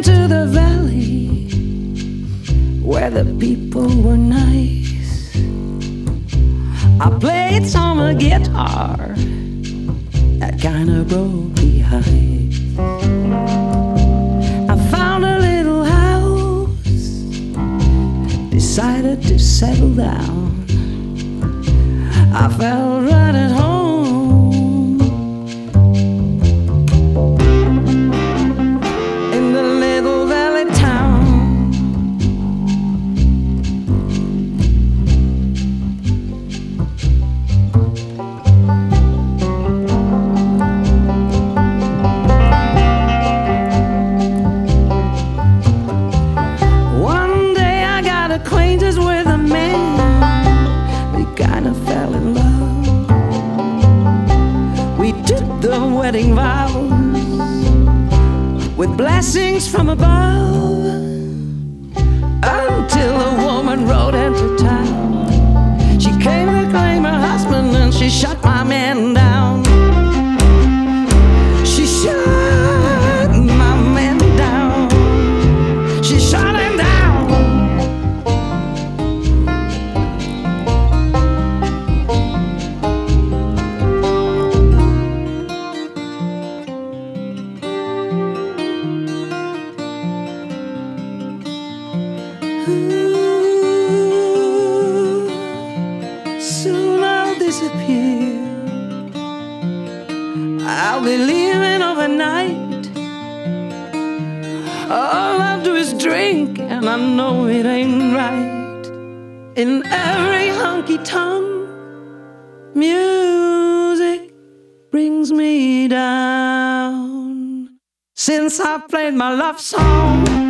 into the valley where the people were nice. I played some guitar that kinda broke the ice. I found a little house, decided to settle down. I felt right at home in the little valley town. One day I got acquainted with a man. We kinda fell in love. We did the wedding vows with blessings from above, until a woman rode into town. She came to claim her husband and she shut my man down. She shut my man down. She shut him down. Soon I'll disappear. I'll be leaving overnight. All I do is drink, and I know it ain't right. In every honky-tonk, music brings me down. Since I played my love song,